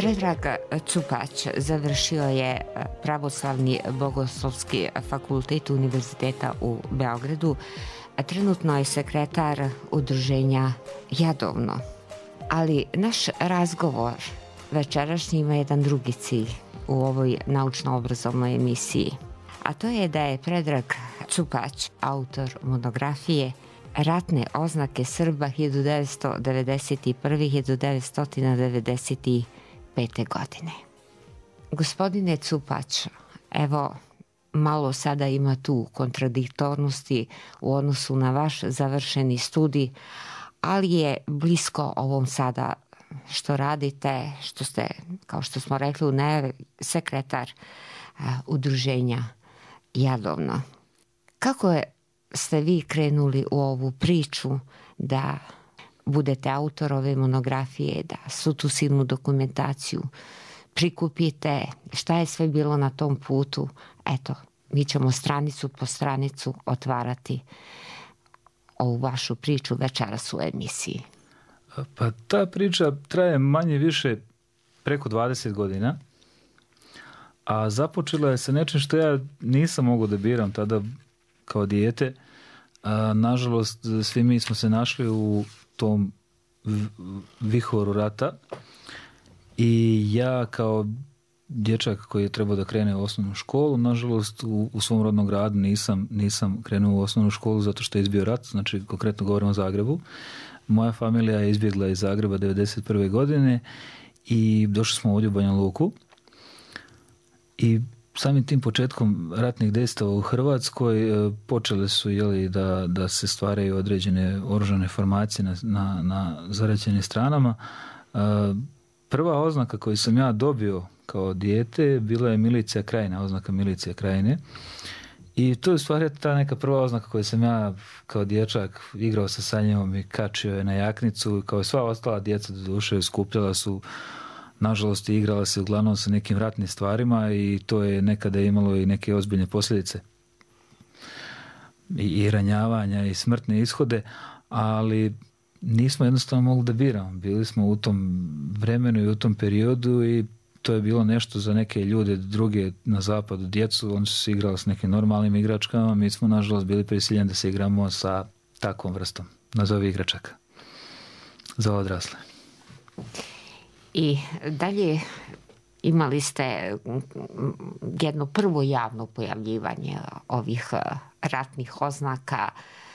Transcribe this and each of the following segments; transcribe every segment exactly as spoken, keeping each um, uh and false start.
Predrag Cupać završio je Pravoslavni bogoslovski fakultet Univerziteta u Beogradu, a trenutno je sekretar udruženja Jadovno. Ali naš razgovor večerašnji ima jedan drugi cilj u ovoj naučno-obrazovnoj emisiji, a to je da je Predrag Cupać autor monografije Ratne oznake Srba hiljadu devetsto devedeset prve do hiljadu devetsto devedeset pete. godine. Gospodine Cupać, evo malo sada ima tu kontradiktornosti u odnosu na vaš završeni studij, ali je blisko ovom sada što radite, što ste, kao što smo rekli, ne, sekretar uh, udruženja Jadovno. Kako je, ste vi krenuli u ovu priču da budete autor ove monografije, da svu tu silnu dokumentaciju prikupite, šta je sve bilo na tom putu? Eto, mi ćemo stranicu po stranicu otvarati ovu vašu priču večeras u emisiji. Pa ta priča traje manje više preko dvadeset godina, a započela je sa nečim što ja nisam mogao da biram tada kao dijete. A, nažalost, svi mi smo se našli u tom vihoru rata i ja kao dječak koji je trebao da krene u osnovnu školu, nažalost u, u svom rodnom gradu nisam, nisam krenuo u osnovnu školu zato što je izbio rat, znači konkretno govorimo o Zagrebu. Moja familija je izbjegla iz Zagreba devedeset prve. godine i došli smo ovdje u Banja Luku i samim tim početkom ratnih dejstava u Hrvatskoj počele su jeli, da, da se stvaraju određene oružane formacije na, na, na zaraćenim stranama. Prva oznaka koju sam ja dobio kao dijete bila je milicija Krajine, oznaka milicija Krajine. I to je u stvari ta neka prva oznaka koju sam ja kao dječak igrao sa sanjom i kačio je na jaknicu. Kao i sva ostala djeca do duše skupljala su, nažalost igrala se uglavnom sa nekim ratnim stvarima i to je nekada imalo i neke ozbiljne posljedice. I, i ranjavanja i smrtne ishode, ali nismo jednostavno mogli da biramo. Bili smo u tom vremenu i u tom periodu i to je bilo nešto za neke ljude druge na zapadu, djecu, oni su se igrali s nekim normalnim igračkama, mi smo nažalost bili prisiljeni da se igramo sa takvom vrstom, nazovi igračaka, za odrasle. I dalje imali ste jedno prvo javno pojavljivanje ovih ratnih oznaka,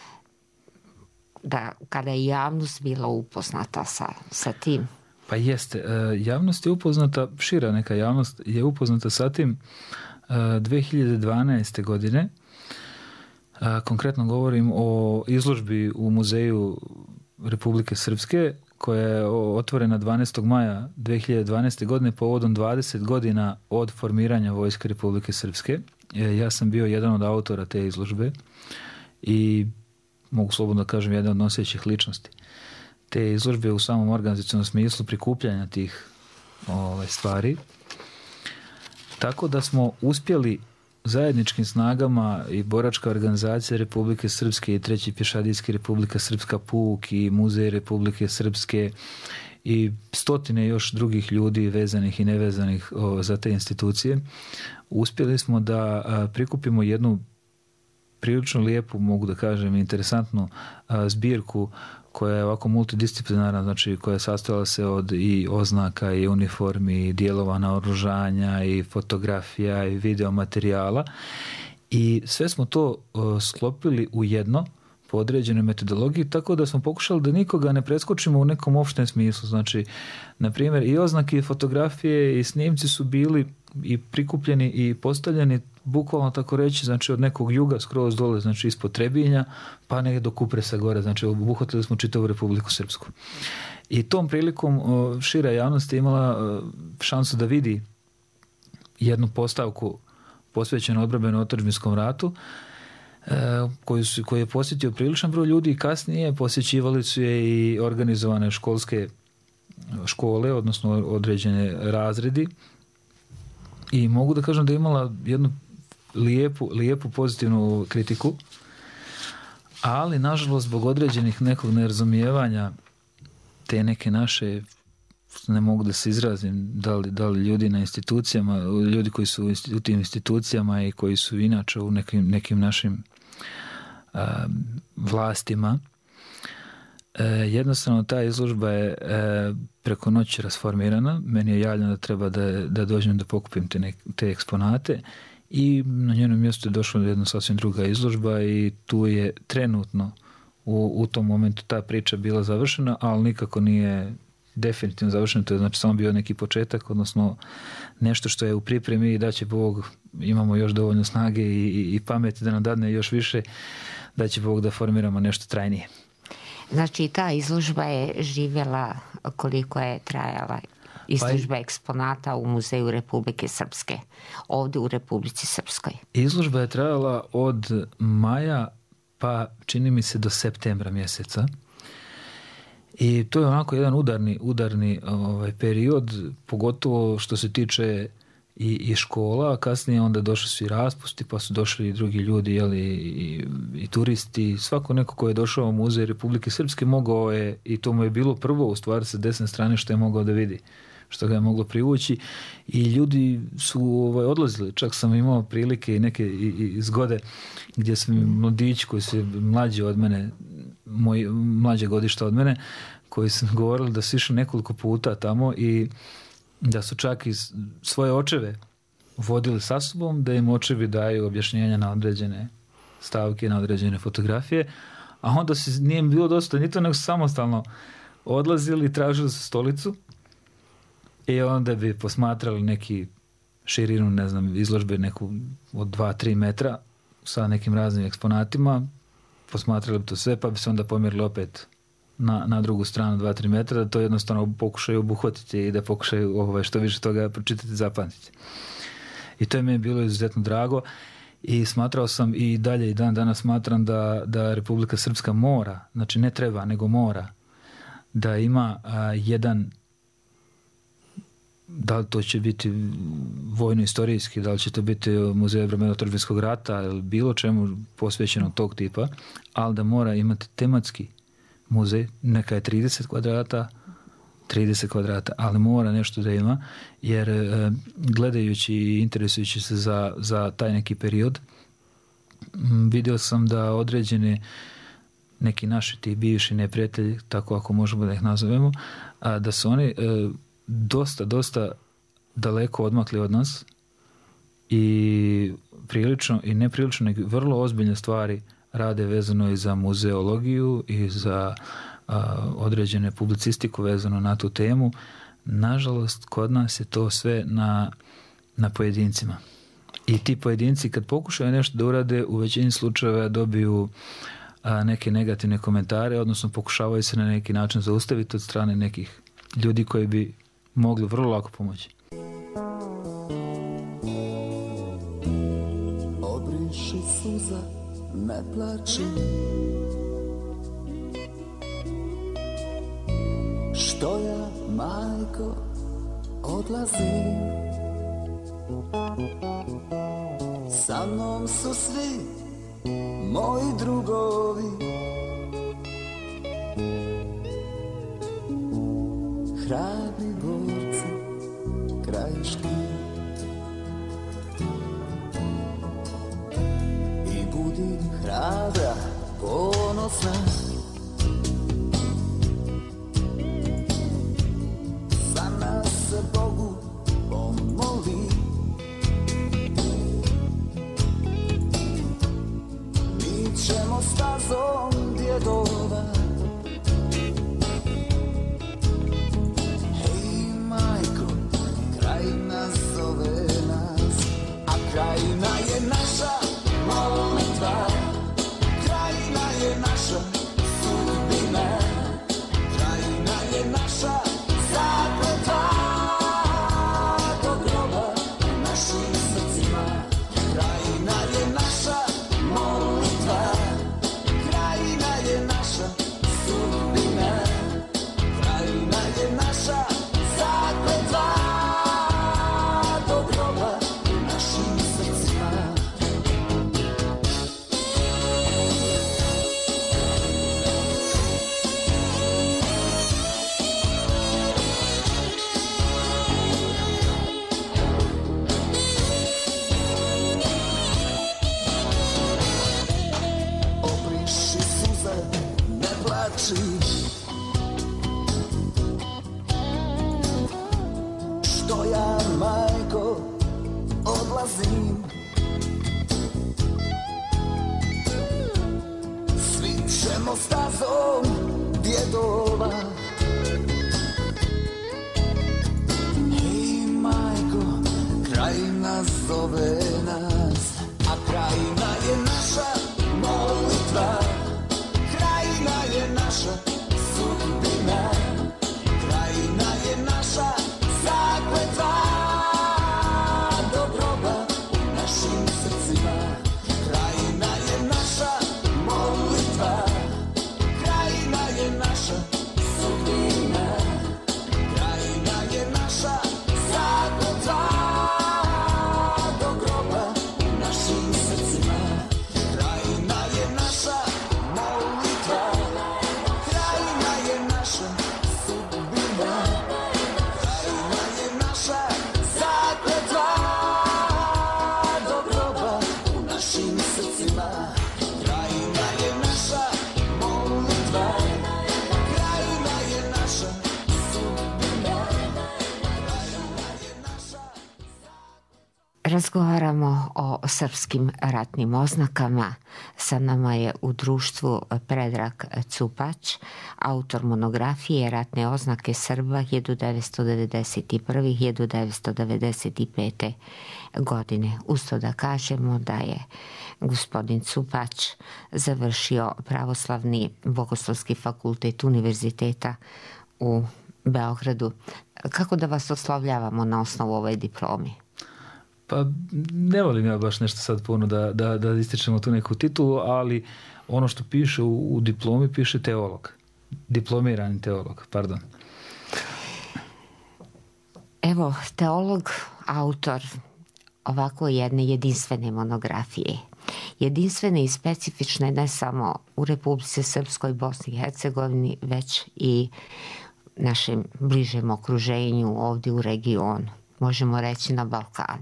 da kada je javnost bila upoznata sa, sa tim. Pa jeste, javnost je upoznata, šira neka javnost je upoznata sa tim dve hiljade dvanaeste. godine. Konkretno govorim o izložbi u Muzeju Republike Srpske koja je otvorena dvanaestog maja dve hiljade dvanaeste. godine povodom dvadeset godina od formiranja Vojske Republike Srpske. Ja sam bio jedan od autora te izložbe i mogu slobodno da kažem jedan od nosećih ličnosti te izložbe u samom organizacionom smislu prikupljanja tih ove, stvari. Tako da smo uspjeli zajedničkim snagama i boračka organizacija Republike Srpske i Treći pješadijski Republika Srpska puk i Muzej Republike Srpske i stotine još drugih ljudi vezanih i nevezanih o, za te institucije, uspjeli smo da a, prikupimo jednu prilično lijepu, mogu da kažem, interesantnu a, zbirku koja je ovako multidisciplinarna, znači koja sastojala se od i oznaka i uniformi, i dijelova naoružanja, i fotografija, i video materijala. I sve smo to uh, sklopili u jedno po određenoj metodologiji, tako da smo pokušali da nikoga ne preskočimo u nekom opštem smislu. Znači, na primjer, i oznake, i fotografije, i snimci su bili i prikupljeni i postavljeni bukvalno tako reći, znači od nekog juga skroz dole, znači ispod Trebinja, pa negdje do Kupresa gore, znači obuhvatili smo čitavu Republiku Srpsku. I tom prilikom šira javnost je imala šansu da vidi jednu postavku posvećenu odbrambeno-otadžbinskom ratu, koju, su, koju je posjetio priličan broj ljudi i kasnije posjećivali su je i organizovane školske škole, odnosno određene razredi. I mogu da kažem da je imala jednu lijepu, lijepu pozitivnu kritiku, ali nažalost zbog određenih nekog nerazumijevanja te neke naše ne mogu da se izrazim da li, da li ljudi na institucijama, ljudi koji su u tim institucijama i koji su inače u nekim, nekim našim a, vlastima. E, jednostavno ta izložba je e, preko noći rasformirana. Meni je javljeno da treba da, da dođem da pokupim te, nek, te eksponate i na njenom mjestu je došla jedna sasvim druga izložba i tu je trenutno u, u tom momentu ta priča bila završena, ali nikako nije definitivno završeno, to je znači samo bio neki početak, odnosno nešto što je u pripremi i da će Bog, imamo još dovoljno snage i, i, i pameti da nam dadne još više, da će Bog da formiramo nešto trajnije. Znači ta izložba je živjela koliko je trajala? Izložba pa, eksponata u Muzeju Republike Srpske, ovdje u Republici Srpskoj. Izložba je trajala od maja pa čini mi se do septembra mjeseca. I to je onako jedan udarni, udarni ovaj, period, pogotovo što se tiče i, i škola, a kasnije onda došli su i raspusti, pa su došli i drugi ljudi, jeli, i, i turisti. Svako neko ko je došao u Muzej Republike Srpske mogao je, i to mu je bilo prvo u stvari sa desne strane što je mogao da vidi, što ga je moglo privući. I ljudi su ovaj, odlazili. Čak sam imao prilike i neke i, i zgode gdje su mi mladići koji su mlađi od mene, moj mlađe godišta od mene, koji su govorili da su išli nekoliko puta tamo i da su čak i svoje očeve vodili sa sobom, da im očevi daju objašnjenja na određene stavke, na određene fotografije, a onda se nije bilo dosta ni to, nego samostalno odlazili i tražili su stolicu i onda bi posmatrali neki širinu, ne znam, izložbe neku od dva do tri metra sa nekim raznim eksponatima, posmatrali bi to sve, pa bi se onda pomjerili opet na, na drugu stranu dva do tri metra, da to jednostavno pokušaju obuhvatiti i da pokušaju ovaj, što više toga pročitati i zapamtiti. I to je meni bilo izuzetno drago i smatrao sam i dalje i dan danas smatram da, da Republika Srpska mora, znači ne treba, nego mora da ima a, jedan, da li to će biti vojno-istorijski, da li će to biti muzej obrambeno-otadžbinskog rata ili bilo čemu posvećeno tog tipa, ali da mora imati tematski muzej, neka je trideset kvadrata, trideset kvadrata, ali mora nešto da ima, jer e, gledajući i interesujući se za, za taj neki period, m, vidio sam da određene neki naši ti bivši neprijatelji, tako ako možemo da ih nazovemo, a, da su oni e, dosta, dosta daleko odmakli od nas i prilično i neprilično, nego vrlo ozbiljne stvari rade vezano i za muzeologiju i za a, određene publicistiku vezano na tu temu. Nažalost, kod nas je to sve na, na pojedincima. I ti pojedinci kad pokušaju nešto da urade, u većini slučajeva dobiju a, neke negativne komentare, odnosno pokušavaju se na neki način zaustaviti od strane nekih ljudi koji bi mogli vrlo lako pomoći. Obriši suza, ne plači, što ja, majko, odlazim. Sa mnom su svi moji drugovi, hrabri borci, krajiški. I budi hrabra, ponosna, za nas se Bogu pomoli. Mi ćemo stazom djedova, zove nas, a krajina je naša molitva, krajina je naša sudbina, krajina je naša zakletva, do groba našim srcima, krajina je naša molitva, krajina je naša Briši suze, ne plači. Što ja, majko, odlazim. Svi ćemo stazom djedova. Hej, majko, krajina zove nas, a krajina je naša molitva. Krajina je naša sudbina. Krajina je naša zakletva. Do groba u našim srcima. Krajina je naša molitva. Krajina je naša sudbina. Krajina je naša zakletva. Do groba u našim srcima. Krajina je naša molitva. Krajina je naša sudbina. Krajina je naša zakletva. Do groba u našim srcima. Krajina je naša molitva. Krajina je naša sudbina. Krajina je naša. Razgovaramo o srpskim ratnim oznakama. Sa nama je u društvu Predrag Cupač, autor monografije Ratne oznake Srba hiljadu devetsto devedeset prve do hiljadu devetsto devedeset pete. godine. Usto da kažemo da je gospodin Cupač završio Pravoslavni bogoslovski fakultet Univerziteta u Beogradu. Kako da vas oslovljavamo na osnovu ove diplomi? Pa ne volim ja baš nešto sad puno da, da, da ističemo tu neku titulu, ali ono što piše u, u diplomi piše teolog. Diplomirani teolog, pardon. Evo, teolog, autor ovako jedne jedinstvene monografije. Jedinstvene i specifične ne samo u Republici Srpskoj, Bosni i Hercegovini, već i našem bližem okruženju, ovdje u regionu, možemo reći na Balkanu.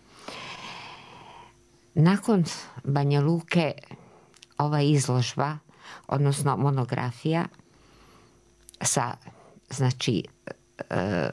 Nakon Banja Luke ova izložba, odnosno monografija sa, znači, e,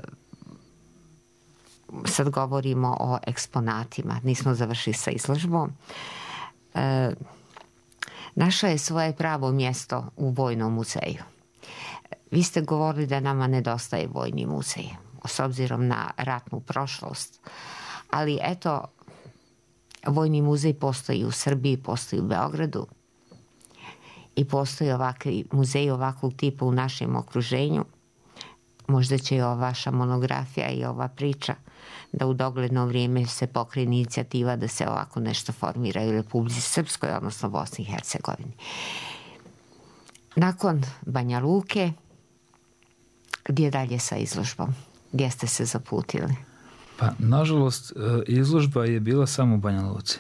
sad govorimo o eksponatima, nismo završili sa izložbom, e, našla je svoje pravo mjesto u Vojnom muzeju. Vi ste govorili da nama nedostaje Vojni muzej, s obzirom na ratnu prošlost, ali eto, Vojni muzej postoji u Srbiji, postoji u Beogradu i postoji ovakvi muzeji ovakvog tipa u našem okruženju. Možda će i ova vaša monografija i ova priča da u dogledno vrijeme se pokrene inicijativa da se ovako nešto formira u Republici Srpskoj, odnosno Bosni i Hercegovini. Nakon Banja Luke, gdje dalje sa izložbom? Gdje ste se zaputili? Pa, nažalost, izložba je bila samo u Banja Luci.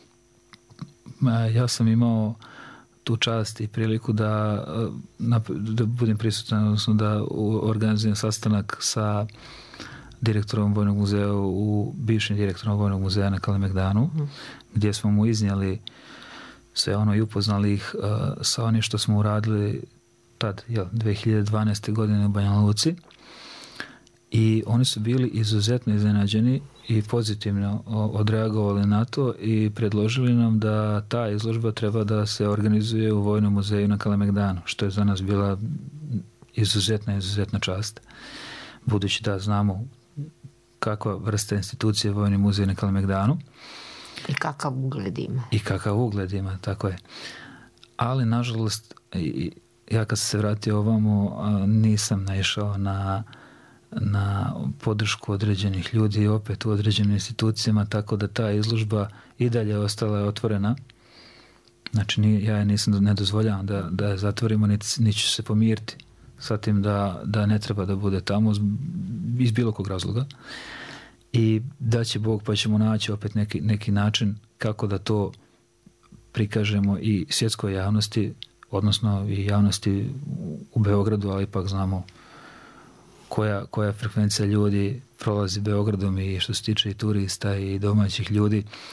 Ja sam imao tu čast i priliku da, da budem prisutan, odnosno da organizujem sastanak sa direktorom Vojnog muzeja, u bivšim direktorom Vojnog muzeja na Kalemegdanu, mm. gdje smo mu iznijeli sve ono i upoznali ih uh, sa onim što smo uradili tad, jel, dve hiljade dvanaeste. godine u Banja Luci. I oni su bili izuzetno iznenađeni i pozitivno odreagovali na to i predložili nam da ta izložba treba da se organizuje u Vojnom muzeju na Kalemegdanu, što je za nas bila izuzetna, izuzetna čast. Budući da znamo kakva vrsta institucije Vojni muzej na Kalemegdanu. I kakav ugled ima. I kakav ugled ima, tako je. Ali, nažalost, ja kad sam se vratio ovamo, nisam naišao na na podršku određenih ljudi i opet u određenim institucijama, tako da ta izložba i dalje ostala je otvorena. Znači, ja je nisam, ne dozvoljavam da, da je zatvorimo, niti ću se pomiriti sa tim da, da ne treba da bude tamo iz bilo kog razloga. I da će Bog, pa ćemo naći opet neki, neki način kako da to prikažemo i svjetskoj javnosti, odnosno i javnosti u Beogradu, ali ipak znamo koja, koja frekvencija ljudi prolazi Beogradom i što se tiče i turista i domaćih ljudi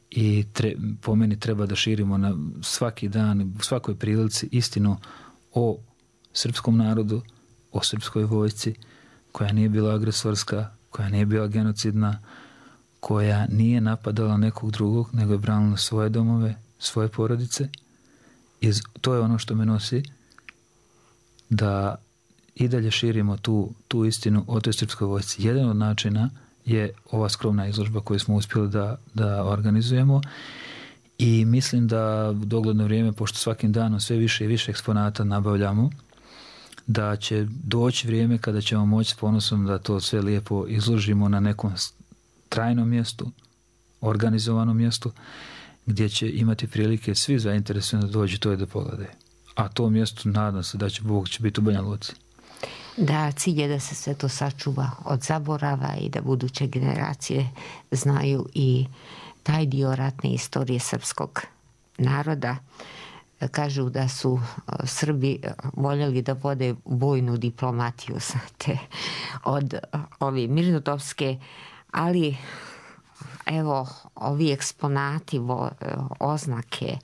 i tre, po meni treba da širimo na svaki dan, u svakoj prilici istinu o srpskom narodu, o srpskoj vojsci koja nije bila agresorska, koja nije bila genocidna, koja nije napadala nekog drugog, nego je branila svoje domove, svoje porodice. I to je ono što me nosi da i dalje širimo tu, tu istinu o toj srpskoj vojsci. Jedan od načina je ova skromna izložba koju smo uspjeli da, da organizujemo i mislim da u dogledno vrijeme, pošto svakim danom sve više i više eksponata nabavljamo, da će doći vrijeme kada ćemo moći s ponosom da to sve lijepo izložimo na nekom trajnom mjestu, organizovanom mjestu, gdje će imati prilike svi zainteresovani da dođu to i da pogledaju. A to mjesto, nadam se da će Bog će biti u Banja Luci. Da, cilj je da se sve to sačuva od zaborava i da buduće generacije znaju i taj dio ratne istorije srpskog naroda. Kažu da su Srbi voljeli da vode vojnu diplomatiju, znate, od ove mirnodopske, ali evo, ovi eksponati, vo, oznake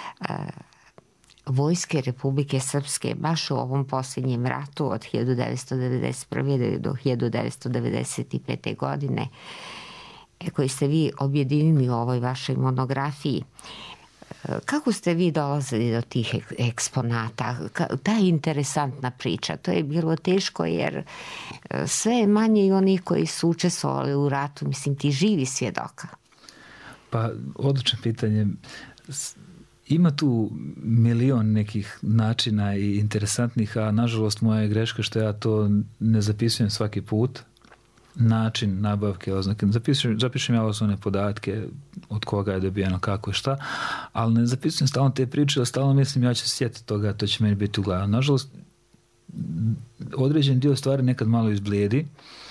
Vojske Republike Srpske baš u ovom posljednjem ratu od hiljadu devetsto devedeset prve do hiljadu devetsto devedeset pete. godine, koji ste vi objedinili u ovoj vašoj monografiji. Kako ste vi dolazili do tih eksponata? Ta je interesantna priča. To je bilo teško jer sve je manje i oni koji su učestvovali u ratu, mislim, ti živi svjedoka. Pa, odlično pitanje. Ima tu milion nekih načina i interesantnih, a nažalost moja je greška što ja to ne zapisujem svaki put. Način nabavke oznake. Zapišem, zapišem ja osnovne podatke od koga je dobijeno, kako i šta, ali ne zapisujem stalno te priče, ali stalno mislim ja ću se sjetiti toga, to će meni biti u glavu. Nažalost, određen dio stvari nekad malo izblijedi,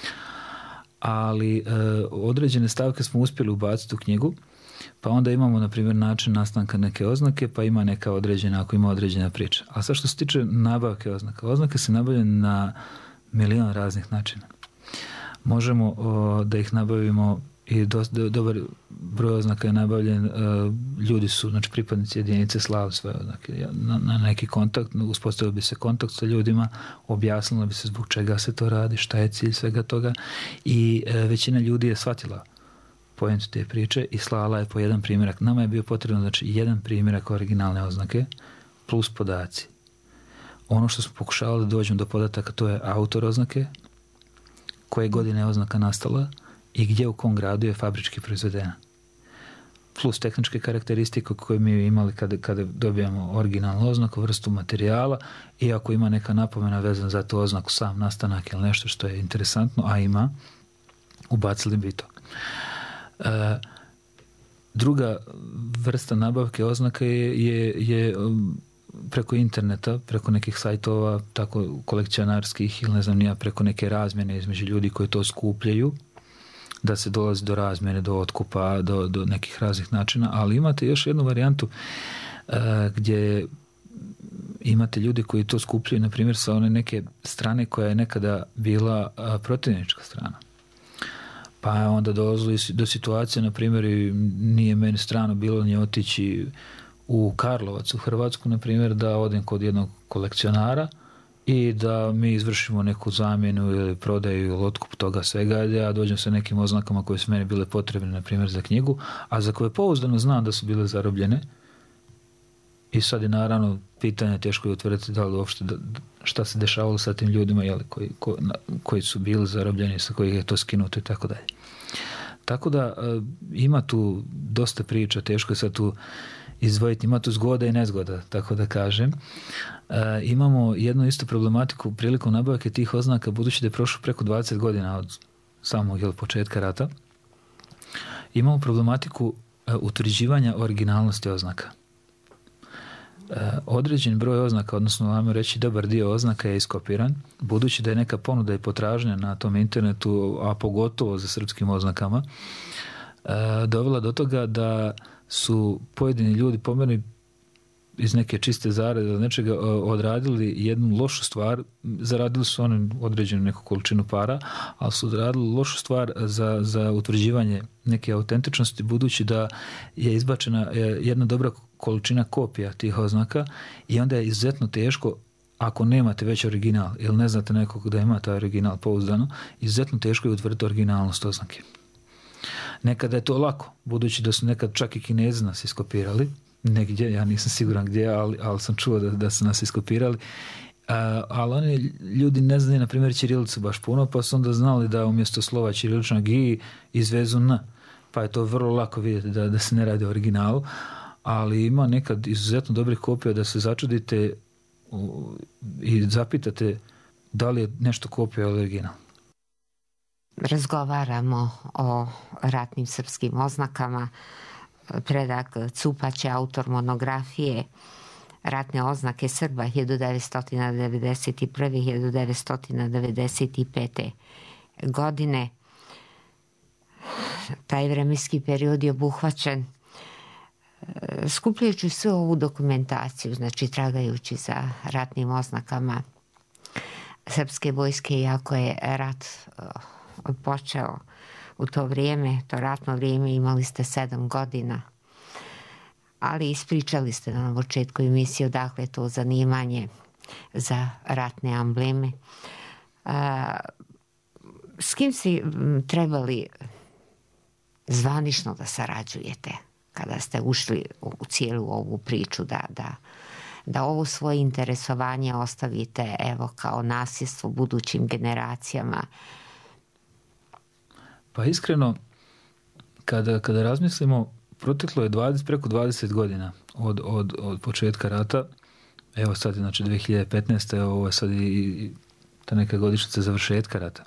ali e, određene stavke smo uspjeli ubaciti u knjigu, pa onda imamo, na primjer, način nastanka neke oznake, pa ima neka određena, ako ima određena priča. A sad što se tiče nabavke oznaka, oznake se nabavljaju na milion raznih načina. Možemo o, da ih nabavimo i do, do, dobar broj oznaka je nabavljen. E, ljudi su, znači pripadnici jedinice slali svoje oznake na, na neki kontakt, uspostavio bi se kontakt sa ljudima, objasnilo bi se zbog čega se to radi, šta je cilj svega toga i e, većina ljudi je shvatila pojentu te priče i slala je po jedan primjerak. Nama je bio potrebno, znači, jedan primjerak originalne oznake plus podaci. Ono što smo pokušavali da dođemo do podataka, to je autor oznake, koje godine je oznaka nastala i gdje u kom gradu je fabrički proizvedena. Plus tehničke karakteristike koje mi imali kada, kada dobijamo originalnu oznaku, vrstu materijala i ako ima neka napomena vezana za tu oznaku, sam nastanak ili nešto što je interesantno, a ima, ubacili bi to. E, druga vrsta nabavke oznaka je, je, je preko interneta, preko nekih sajtova, tako kolekcionarskih ili ne znam nija, preko neke razmjene između ljudi koji to skupljaju, da se dolazi do razmjene, do otkupa, do, do nekih raznih načina, ali imate još jednu varijantu uh, gdje imate ljudi koji to skupljaju, na primjer, sa one neke strane koja je nekada bila uh, protivnička strana. Pa je onda dolazili do situacije, na primjer, nije meni strano bilo ni otići u Karlovac, u Hrvatsku, na primjer, da odem kod jednog kolekcionara i da mi izvršimo neku zamjenu ili prodaju ili otkup toga svega, ja dođem sa nekim oznakama koje su meni bile potrebne, na primjer, za knjigu, a za koje pouzdano znam da su bile zarobljene. I sad je naravno pitanje teško je utvrditi da li uopšte, da, šta se dešavalo sa tim ljudima, jeli, koji, ko, na, koji su bili zarobljeni, sa kojih je to skinuto i tako dalje. Tako da ima tu dosta priča, teško je sad tu izdvojiti, ima tu zgoda i nezgoda, tako da kažem. E, imamo jednu istu problematiku prilikom nabavke tih oznaka, budući da je prošlo preko dvadeset godina od samog jel, početka rata. Imamo problematiku e, utvrđivanja originalnosti oznaka. E, određen broj oznaka, odnosno ajmo reći dobar dio oznaka je iskopiran, budući da je neka ponuda i potražnja na tom internetu, a pogotovo za srpskim oznakama, e, dovela do toga da su pojedini ljudi po meni iz neke čiste zarade od nečega odradili jednu lošu stvar, zaradili su oni određenu neku količinu para, ali su odradili lošu stvar za, za utvrđivanje neke autentičnosti, budući da je izbačena jedna dobra količina kopija tih oznaka i onda je izuzetno teško, ako nemate već original ili ne znate nekog da ima taj original pouzdano, izuzetno teško je utvrditi originalnost oznake. Nekada je to lako, budući da su nekad čak i Kinezi nas iskopirali, negdje, ja nisam siguran gdje, ali, ali sam čuo da, da su nas iskopirali. A, ali oni ljudi ne znaju, na primjer, ćirilicu baš puno, pa su onda znali da umjesto slova ćiriličnog i izvezu n, pa je to vrlo lako vidjeti da, da se ne radi o originalu, ali ima nekad izuzetno dobrih kopija da se začudite u, i zapitate da li je nešto kopija ili original. Razgovaramo o ratnim srpskim oznakama. Predak Cupać je autor monografije Ratne oznake Srba hiljadu devetsto devedeset prve do hiljadu devetsto devedeset pete. godine. Taj vremenski period je obuhvaćen skupljajući svu ovu dokumentaciju, znači tragajući za ratnim oznakama srpske vojske, iako je rat počeo u to vrijeme, to ratno vrijeme, imali ste sedam godina, ali ispričali ste na početku emisije odakle to zanimanje za ratne ambleme. A, s kim si trebali zvanično da sarađujete kada ste ušli u cijelu ovu priču, da, da, da ovo svoje interesovanje ostavite evo kao nasljedstvo budućim generacijama? Pa iskreno, kada, kada razmislimo, proteklo je dvadeset, preko dvadeset godina od, od, od početka rata. Evo sad je znači dvije hiljade petnaeste. Ovo je sad i ta neka godišnjica završetka rata.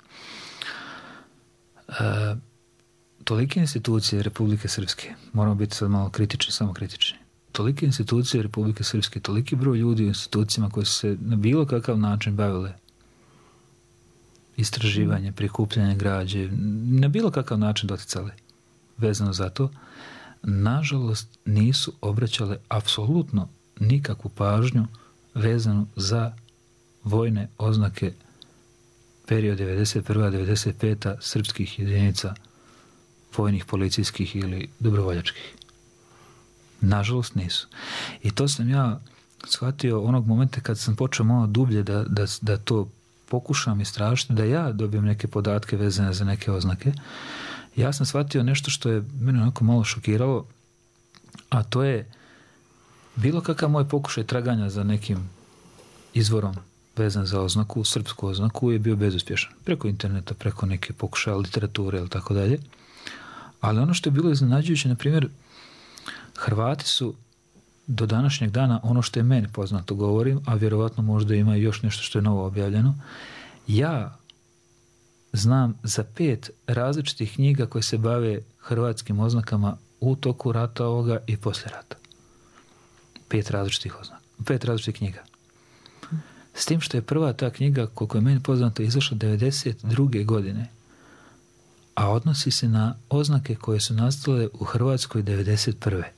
E, tolike institucije Republike Srpske, moramo biti sad malo kritični, samo kritični. Tolike institucije Republike Srpske, toliki broj ljudi u institucijama koji su se na bilo kakav način bavile istraživanje, prikupljanje građe, na bilo kakav način doticali vezano za to, nažalost nisu obraćale apsolutno nikakvu pažnju vezanu za vojne oznake period devedeset prva do devedeset peta srpskih jedinica vojnih, policijskih ili dobrovoljačkih. Nažalost nisu. I to sam ja shvatio onog momenta kad sam počeo malo dublje da, da, da to pokušam istražiti, da ja dobijem neke podatke vezane za neke oznake. Ja sam shvatio nešto što je mene onako malo šokiralo, a to je bilo kakav moj pokušaj traganja za nekim izvorom vezan za oznaku, srpsku oznaku, je bio bezuspješan. Preko interneta, preko neke pokušaja literature ili tako dalje. Ali ono što je bilo iznenađujuće, na primjer, Hrvati su do današnjeg dana, ono što je meni poznato govorim, a vjerovatno možda ima još nešto što je novo objavljeno, ja znam za pet različitih knjiga koje se bave hrvatskim oznakama u toku rata ovoga i poslije rata. Pet različitih oznaka, pet različitih knjiga. S tim što je prva ta knjiga, koliko je meni poznato, izašla devedeset druge godine, a odnosi se na oznake koje su nastale u Hrvatskoj devedeset prve.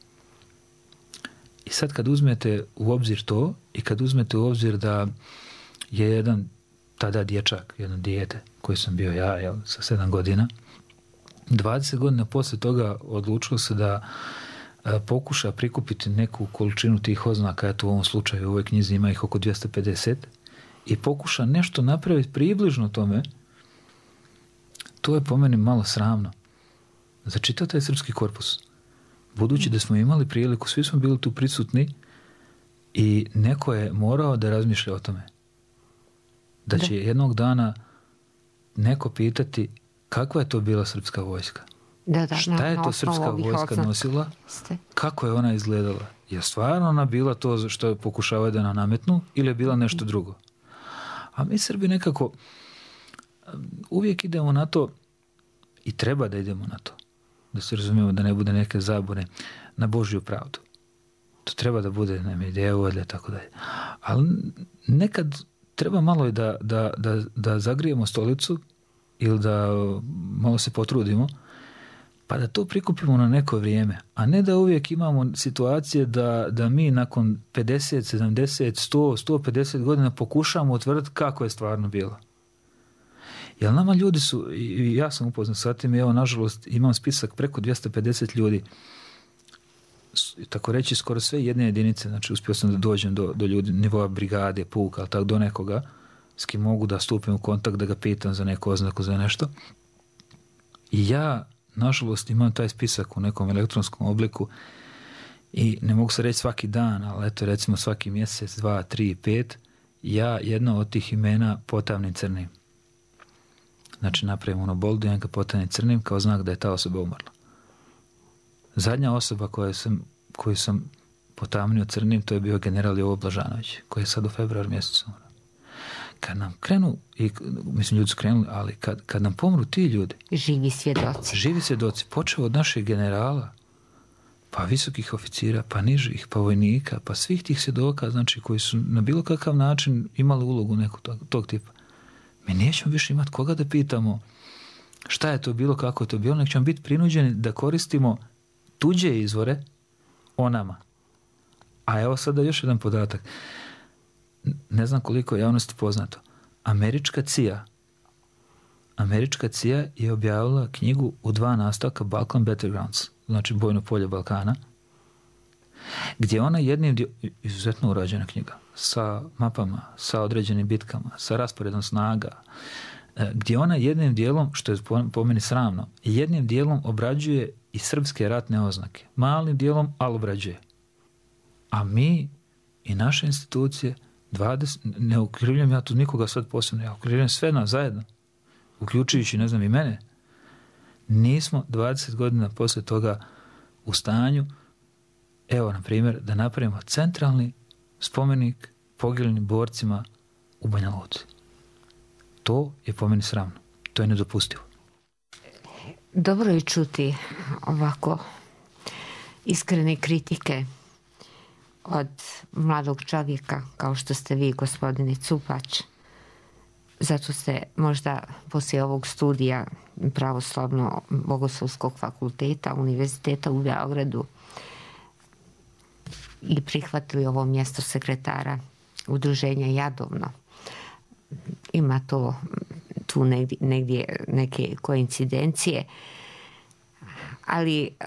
I sad kad uzmete u obzir to i kad uzmete u obzir da je jedan tada dječak, jedno dijete koji sam bio ja, jel, sa sedam godina, dvadeset godina poslije toga odlučilo se da a, pokuša prikupiti neku količinu tih oznaka, eto u ovom slučaju u ovoj knjizi ima ih oko dvjesto pedeset, i pokuša nešto napraviti približno tome, to je po meni malo sramno. Za čitav taj srpski korpus. Budući da smo imali priliku, svi smo bili tu prisutni i neko je morao da razmišlja o tome. Da će da. jednog dana neko pitati kakva je to bila srpska vojska. Da, da, Šta je to srpska vojska nosila? Kako je ona izgledala? Je stvarno ona bila to što pokušavaju da nam nametnu ili je bila nešto drugo? A mi Srbi nekako uvijek idemo na to i treba da idemo na to. Da se razumijemo, da ne bude neke zabune, na Božju pravdu. To treba da bude, nema ideja uvodlja, tako dalje. Ali nekad treba malo i da, da, da, da zagrijemo stolicu ili da malo se potrudimo pa da to prikupimo na neko vrijeme, a ne da uvijek imamo situacije da, da mi nakon pedeset, sedamdeset, sto, sto pedeset godina pokušamo utvrditi kako je stvarno bilo. Jer nama ljudi su, i ja sam upoznat sa tim, evo nažalost imam spisak preko dvjesto pedeset ljudi, tako reći skoro sve jedne jedinice, znači uspio sam da dođem do, do ljudi nivoa brigade, puka, ali tako do nekoga s kim mogu da stupim u kontakt, da ga pitam za neku oznaku, za nešto. I ja, nažalost, imam taj spisak u nekom elektronskom obliku i ne mogu se reći svaki dan, ali eto recimo svaki mjesec, dva, tri, pet, ja jedno od tih imena potavnim crnim. Znači napravim ono boldu, jedan ga potavnim crnim kao znak da je ta osoba umrla. Zadnja osoba koju sam, koju sam potamnio crnim, to je bio general Jovo Blažanović, koji je sad u februar mjesecu umro. Kad nam krenu, i, mislim ljudi su krenuli, ali kad, kad nam pomru ti ljudi, živi svjedoci, živi svjedoci, počeo od naših generala, pa visokih oficira, pa nižih, pa vojnika, pa svih tih svjedoka, znači koji su na bilo kakav način imali ulogu nekog tog, tog tipa. Mi nećemo više imati koga da pitamo šta je to bilo, kako je to bilo, nek ćemo biti prinuđeni da koristimo tuđe izvore o nama. A evo sada još jedan podatak. Ne znam koliko je javnosti poznato. Američka C I A Američka C I A je objavila knjigu u dva nastavka Balkan Battlegrounds, znači bojno polje Balkana, gdje ona jednim dio, izuzetno urađena knjiga, sa mapama, sa određenim bitkama, sa rasporedom snaga, gdje ona jednim dijelom, što je po meni sramno, jednim dijelom obrađuje i srpske ratne oznake. Malim dijelom, ali obrađuje. A mi i naše institucije, dvadeset, ne ukrivljam ja tu nikoga sad posebno, ja ukrivljam sve nas zajedno, uključujući, ne znam, i mene, nismo dvadeset godina poslije toga u stanju, evo, na primjer, da napravimo centralni spomenik poginulim borcima u Banja Luci. To je po meni sramno. To je nedopustivo. Dobro je čuti ovako iskrene kritike od mladog čovjeka kao što ste vi, gospodine Cupač. Zato ste možda poslije ovog studija Pravoslavno Bogoslovskog fakulteta Univerziteta u Beogradu i prihvatili ovo mjesto sekretara udruženja Jadovno. Ima to tu negdje, negdje neke koincidencije, ali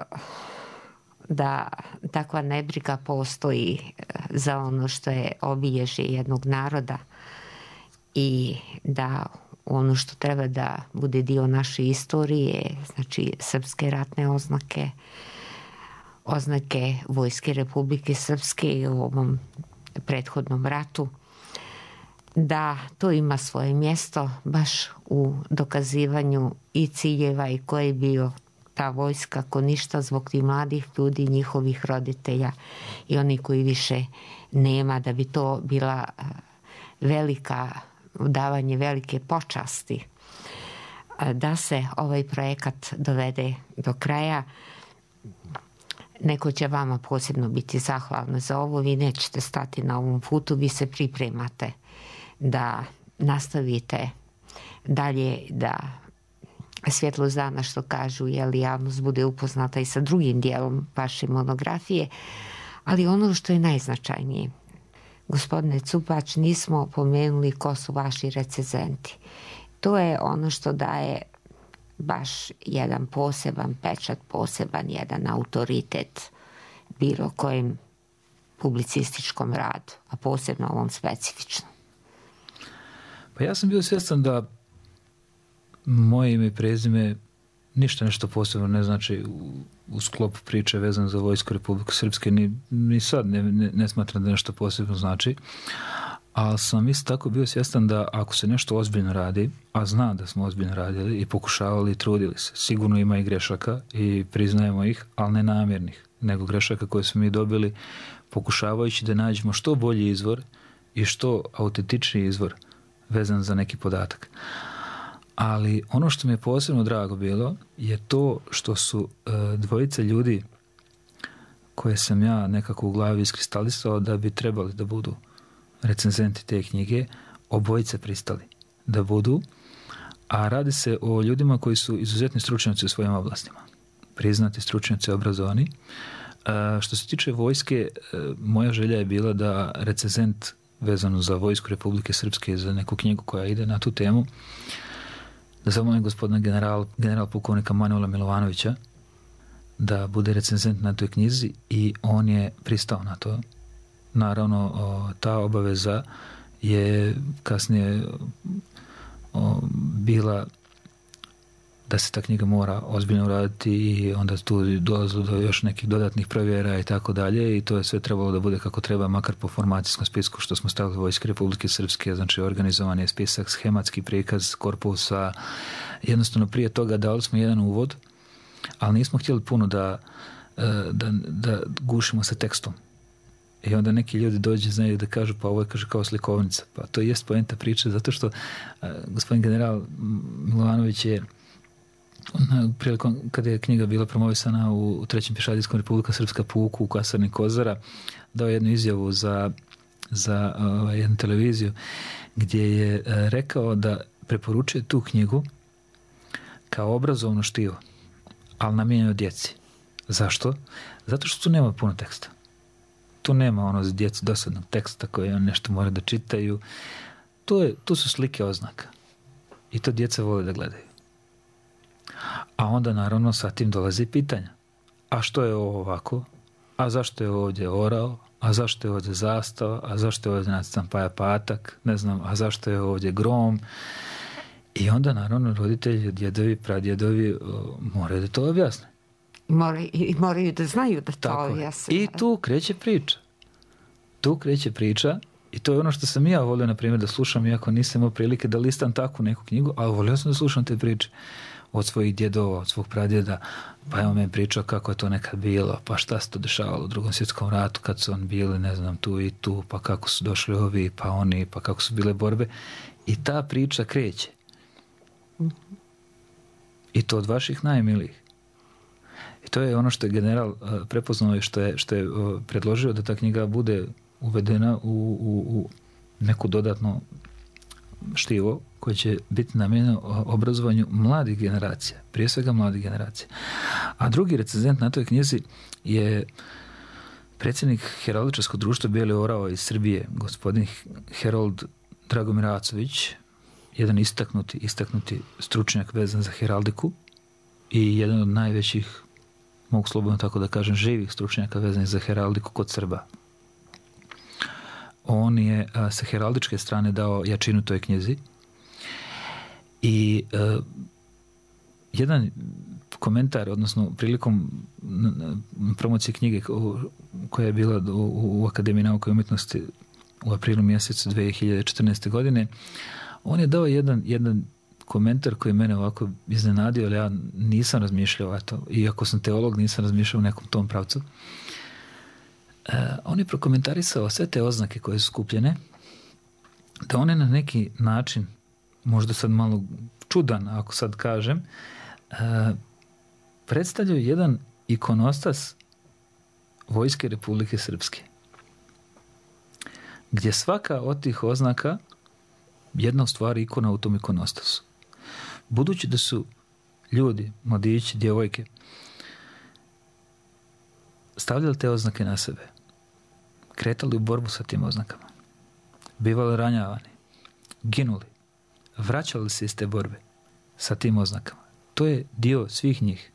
da takva nebriga postoji za ono što je obilježje jednog naroda i da ono što treba da bude dio naše istorije, znači srpske ratne oznake, oznake Vojske Republike Srpske u ovom prethodnom ratu, da to ima svoje mjesto baš u dokazivanju i ciljeva i koji je bio ta vojska, ako ništa zbog tih mladih ljudi, njihovih roditelja i oni koji više nema, da bi to bila velika, davanje velike počasti da se ovaj projekat dovede do kraja. Neko će vama posebno biti zahvalno za ovo, vi nećete stati na ovom putu, vi se pripremate da nastavite dalje, da svjetlost dana, što kažu, je li javnost bude upoznata i sa drugim dijelom vaše monografije, ali ono što je najznačajnije, gospodine Cupač, nismo pomenuli ko su vaši recenzenti. To je ono što daje baš jedan poseban pečat, poseban jedan autoritet bilo kojem publicističkom radu, a posebno ovom specifičnom. Pa ja sam bio svjestan da moje ime i prezime ništa nešto posebno ne znači u, u sklopu priče vezano za Vojsku Republike Srpske, ni, ni sad ne, ne, ne smatram da nešto posebno znači, ali sam isto tako bio svjestan da ako se nešto ozbiljno radi, a zna da smo ozbiljno radili i pokušavali i trudili se, sigurno ima i grešaka i priznajemo ih, ali ne namjernih, nego grešaka koje smo mi dobili pokušavajući da nađemo što bolji izvor i što autentičniji izvor vezan za neki podatak. Ali ono što mi je posebno drago bilo je to što su e, dvojice ljudi koje sam ja nekako u glavi iskristalisao da bi trebali da budu recenzenti te knjige, obojice pristali da budu, a radi se o ljudima koji su izuzetni stručnjaci u svojim oblastima. priznati stručnjaci, obrazovani. A, što se tiče vojske, moja želja je bila da recenzent vezano za Vojsku Republike Srpske, za neku knjigu koja ide na tu temu, da zamolim gospodina general, general pukovnika Manuela Milovanovića da bude recenzent na toj knjizi i on je pristao na to. Naravno, o, ta obaveza je kasnije o, bila da se ta knjiga mora ozbiljno uraditi i onda tu dolazilo do još nekih dodatnih provjera i tako dalje i to je sve trebalo da bude kako treba, makar po formacijskom spisku što smo stavili Vojske Republike Srpske, znači organizovan je spisak, schematski prikaz korpusa. Jednostavno prije toga dali smo jedan uvod, ali nismo htjeli puno da, da, da gušimo sa tekstom. I onda neki ljudi dođe, znaju da kažu, pa ovo je, kaže, kao slikovnica. Pa to jest poenta priče, zato što a, gospodin general Milovanović je prilikom kada je knjiga bila promovisana u, u trećem pješadijskom Republika Srpska puku u kasarni Kozara, dao jednu izjavu za, za uh, jednu televiziju gdje je uh, rekao da preporučuje tu knjigu kao obrazovno štivo, ali namijenjeno djeci. Zašto? Zato što tu nema puno teksta. Tu nema ono za djecu dosadnog teksta koje nešto mora da čitaju. Tu, je, tu su slike oznaka. I to djeca vole da gledaju. A onda naravno sa tim dolazi pitanja. A što je ovo ovako? A zašto je ovdje orao? A zašto je ovdje zastava? A zašto je ovdje nacrtan Paja Patak? Ne znam, a zašto je ovdje grom? I onda naravno roditelji, djedovi, pradjedovi moraju da to objasne. Moraju, i moraju da znaju da to Tako objasne. I tu kreće priča. Tu kreće priča i to je ono što sam ja volio, na primjer, da slušam, iako nisam imao prilike da listam takvu neku knjigu, ali volio sam da slušam te priče od svojih djedova, od svog pradjeda, pa je on meni pričao kako je to nekad bilo, pa šta se to dešavalo u Drugom svjetskom ratu kad su on bili, ne znam, tu i tu, pa kako su došli ovi, pa oni, pa kako su bile borbe. I ta priča kreće. I to od vaših najmilijih. I to je ono što je general uh, prepoznao i što je, što je uh, predložio da ta knjiga bude uvedena u, u, u neku dodatno štivo koje će biti namijenjeno obrazovanju mladih generacija, prije svega mladih generacija. A drugi recenzent na toj knjizi je predsjednik Heraldičarskog društva Bijeli orao iz Srbije, gospodin Herold Dragomir Acović, jedan istaknuti, istaknuti stručnjak vezan za heraldiku i jedan od najvećih, mogu slobodno tako da kažem, živih stručnjaka vezanih za heraldiku kod Srba. On je a, sa heraldičke strane dao jačinu toj knjizi i a, jedan komentar, odnosno prilikom promocije knjige koja je bila u, u Akademiji nauke i umjetnosti u aprilu mjesecu dvije hiljade četrnaeste. godine, on je dao jedan, jedan komentar koji mene ovako iznenadio, ali ja nisam razmišljao, eto, iako sam teolog, nisam razmišljao u nekom tom pravcu. Uh, on je prokomentarisao sve te oznake koje su skupljene, da one na neki način, možda sad malo čudan, ako sad kažem, uh, predstavljaju jedan ikonostas Vojske Republike Srpske. Gdje svaka od tih oznaka jedna u stvari ikona u tom ikonostasu. Budući da su ljudi, mladići, djevojke, stavljali te oznake na sebe, kretali u borbu sa tim oznakama, bivali ranjavani, ginuli, vraćali se iz te borbe sa tim oznakama. To je dio svih njih.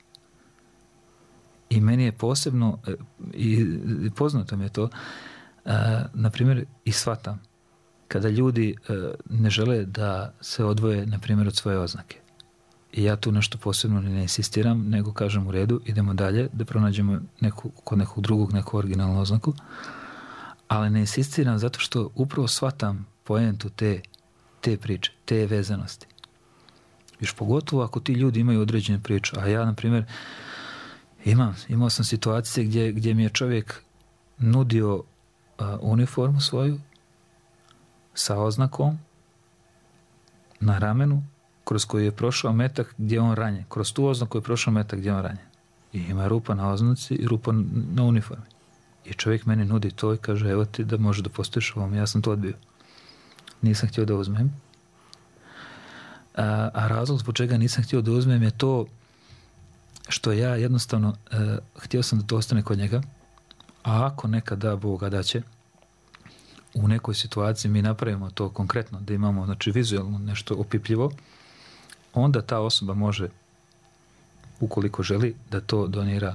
I meni je posebno, i poznato mi je to, na primjer, i shvatam, kada ljudi ne žele da se odvoje, na primjer, od svoje oznake. I ja tu nešto posebno ne insistiram, nego kažem u redu, idemo dalje, da pronađemo neku, kod nekog drugog neku originalnu oznaku, ali ne insistiram zato što upravo shvatam poentu te, te priče, te vezanosti. Još pogotovo ako ti ljudi imaju određenu priču, a ja, na primjer, imam, imao sam situacije gdje, gdje mi je čovjek nudio uh, uniformu svoju sa oznakom na ramenu kroz koju je prošao metak gdje je on ranjen. Kroz tu oznaku je prošao metak gdje je on ranjen. I ima rupa na oznaci i rupa na uniformi. I čovjek meni nudi to i kaže, evo ti da možeš da postojiš ovom. Ja sam to odbio. Nisam htio da uzmem. A, a razlog zbog čega nisam htio da uzmem je to što ja jednostavno e, htio sam da to ostane kod njega, a ako nekad da Boga da će, u nekoj situaciji mi napravimo to konkretno, da imamo znači, vizualno nešto opipljivo, onda ta osoba može, ukoliko želi, da to donira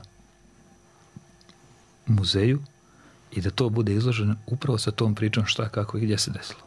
muzeju i da to bude izloženo upravo sa tom pričom šta, kako i gdje se desilo.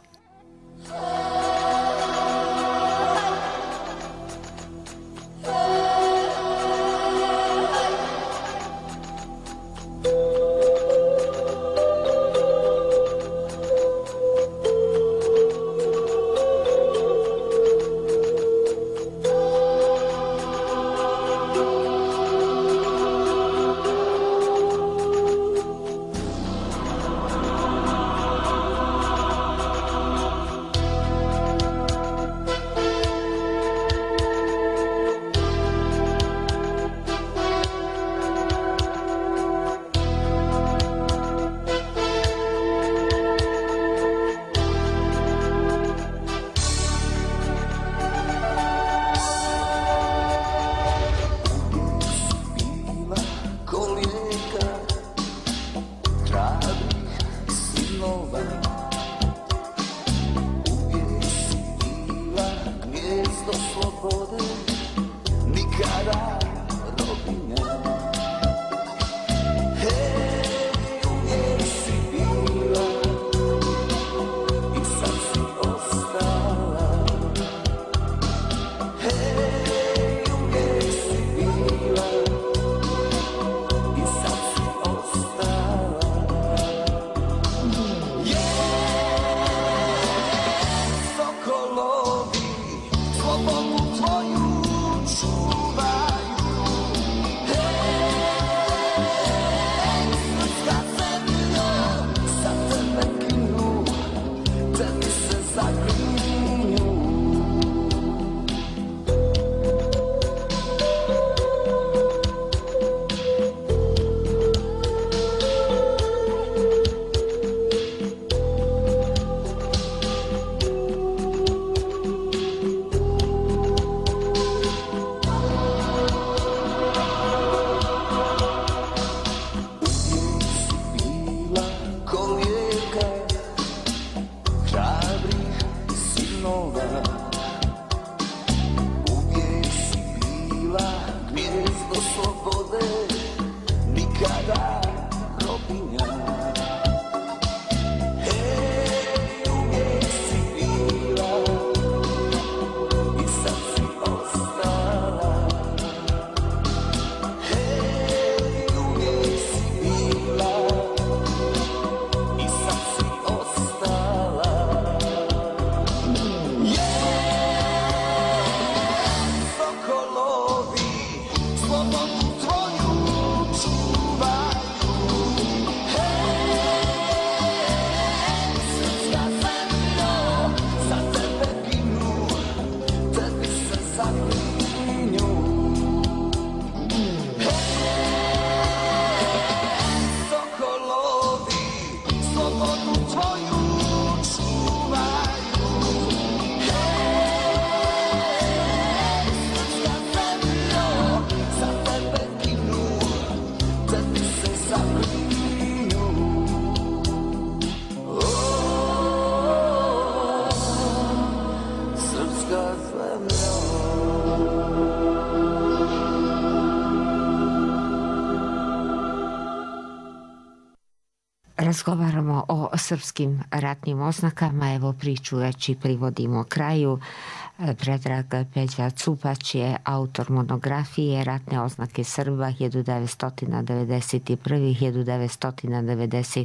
Razgovaramo o srpskim ratnim oznakama, evo priču već i privodimo kraju. Predrag Peđa Cupać je autor monografije Ratne oznake Srba hiljadu devetsto devedeset prve do hiljadu devetsto devedeset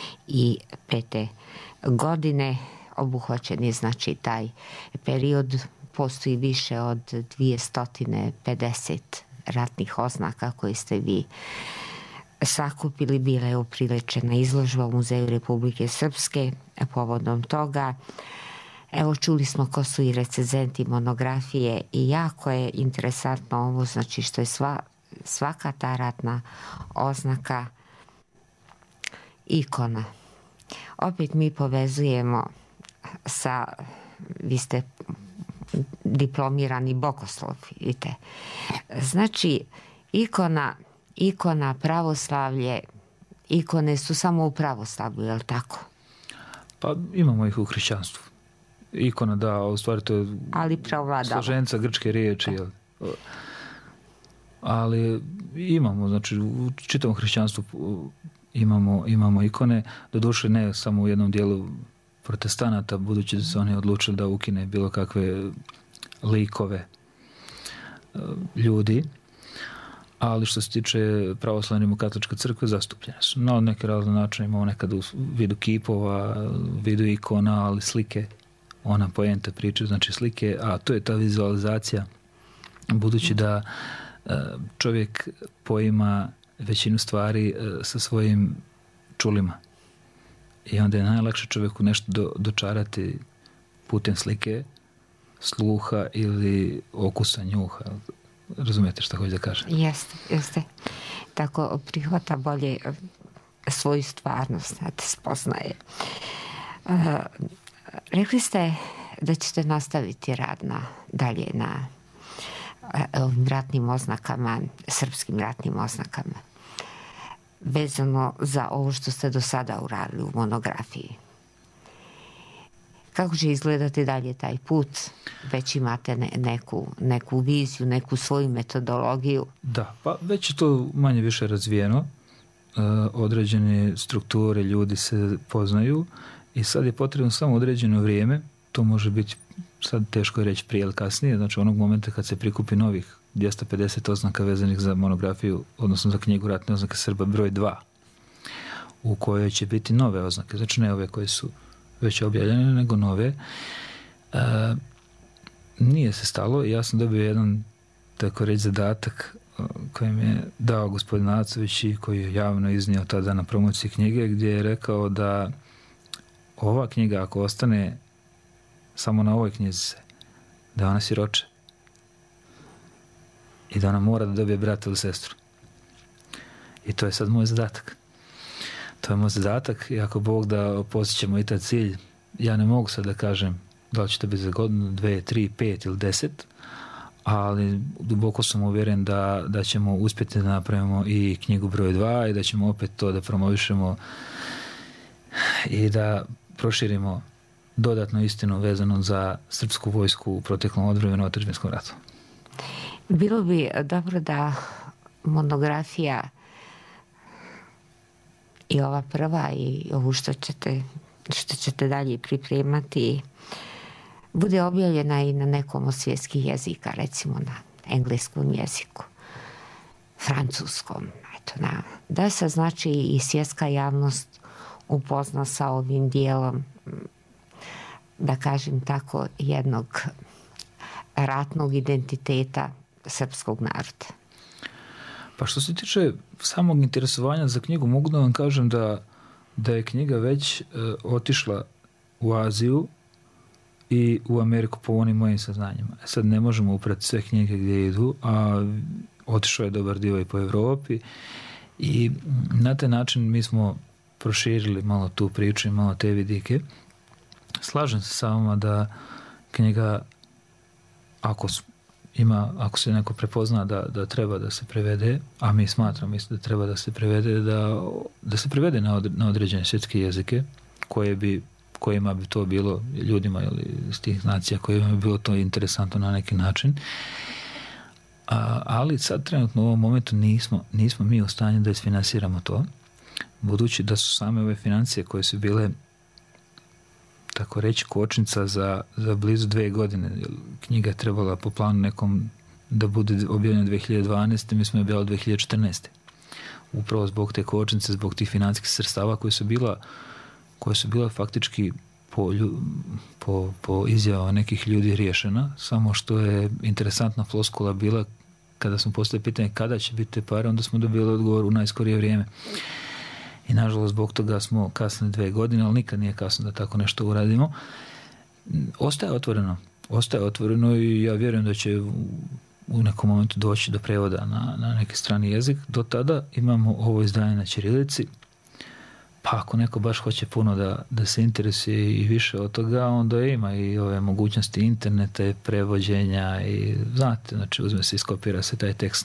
pete. godine. Obuhvaćen je znači taj period, postoji više od dvjesto pedeset ratnih oznaka koje ste vi sakupili. Bila je upriličena izložba u Muzeju Republike Srpske povodom toga. Evo, čuli smo ko su i recenzenti monografije i jako je interesantno ovo, znači što je sva, svaka ta ratna oznaka ikona. Opet mi povezujemo sa, vi ste diplomirani bogoslov, vidite. Znači, ikona, ikona, pravoslavlje, ikone su samo u pravoslavlju, je li tako? Pa imamo ih u hrišćanstvu. Ikona, da, u stvari to je ali složenca grčke riječi. Jel? Ali imamo, znači u čitavom hrišćanstvu imamo, imamo ikone, doduše ne samo u jednom dijelu protestanata, budući da su oni odlučili da ukine bilo kakve likove ljudi, ali što se tiče pravoslavne katoličke crkve zastupljene su. Na neke razne načine imamo nekad u vidu kipova, u vidu ikona, ali slike, ona poenta priče, znači slike, a to je ta vizualizacija, budući da čovjek poima većinu stvari sa svojim čulima. I onda je najlakše čovjeku nešto do, dočarati putem slike, sluha ili okusa, njuha. Razumijete što hoću da kažem? Jeste, jeste. Tako prihvata bolje svoju stvarnost, znate, spoznaje. Uh, rekli ste da ćete nastaviti rad na, dalje na ovim ratnim oznakama, srpskim ratnim oznakama, vezano za ovo što ste do sada uradili u monografiji. Kako će izgledati dalje taj put? Već imate ne, neku, neku viziju, neku svoju metodologiju? Da, pa već je to manje više razvijeno. E, određene strukture, ljudi se poznaju i sad je potrebno samo određeno vrijeme. To može biti sad teško je reći prije ili kasnije, znači onog momenta kad se prikupi novih dvjesto pedeset oznaka vezanih za monografiju, odnosno za knjigu Ratne oznake Srba broj dva, u kojoj će biti nove oznake, znači ne ove koje su već objavljene, nego nove. E, nije se stalo i ja sam dobio jedan, tako reći, zadatak koji mi je dao gospodin Acović i koji je javno iznio tada na promociji knjige, gdje je rekao da ova knjiga ako ostane samo na ovoj knjizi se, da ona siroče i da ona mora da dobije brata ili sestru. I to je sad moj zadatak. To je moj zadatak i ako Bog da postićemo i taj cilj, ja ne mogu sad da kažem da li će to biti za godinu, dve, tri, pet ili deset, ali duboko sam uvjeren da, da ćemo uspjeti da napravimo i knjigu broj dva i da ćemo opet to da promovišemo i da proširimo dodatnu istinu vezano za srpsku vojsku u proteklom odvremenu u otadžbinskom ratu. Bilo bi dobro da monografija i ova prva i ovu što ćete, što ćete dalje pripremati bude objavljena i na nekom od svjetskih jezika, recimo na engleskom jeziku, francuskom, eto, na, da se znači i svjetska javnost upozna sa ovim dijelom, da kažem tako, jednog ratnog identiteta srpskog naroda. Pa što se tiče samog interesovanja za knjigu, mogu da vam kažem da, da je knjiga već e, otišla u Aziju i u Ameriku po onim mojim saznanjima. Sad ne možemo uprati sve knjige gdje idu, a otišao je dobar dio i po Evropi i na taj način mi smo proširili malo tu priču i malo te vidike. Slažem se sa vama da knjiga, ako ima, ako se neko prepozna da, da treba da se prevede, a mi smatramo mislim da treba da se prevede, da, da se prevede na, od, na određene svjetske jezike koje bi, kojima bi to bilo ljudima ili iz tih nacija kojima bi bilo to interesantno na neki način. A, ali sad trenutno u ovom momentu nismo, nismo mi u stanju da isfinansiramo to, budući da su same ove financije koje su bile, tako reći, kočnica za, za blizu dve godine. Knjiga je trebala po planu nekom da bude objavljena dvije hiljade dvanaeste. Mi smo je objavili dvije hiljade četrnaeste. Upravo zbog te kočnice, zbog tih financijskih sredstava koje su bila, koje su bila faktički po, po, po izjava nekih ljudi riješena, samo što je interesantna floskula bila kada smo postavili pitanje kada će biti te pare, onda smo dobili odgovor u najskorije vrijeme. I nažalost zbog toga smo kasnili dve godine, ali nikad nije kasno da tako nešto uradimo. Ostaje otvoreno. Ostaje otvoreno i ja vjerujem da će u nekom momentu doći do prevoda na, na neki strani jezik. Do tada imamo ovo izdanje na ćirilici. Pa ako neko baš hoće puno da, da se interesuje i više od toga, onda ima i ove mogućnosti interneta, prevođenja i znate, znači uzme se, iskopira se taj tekst na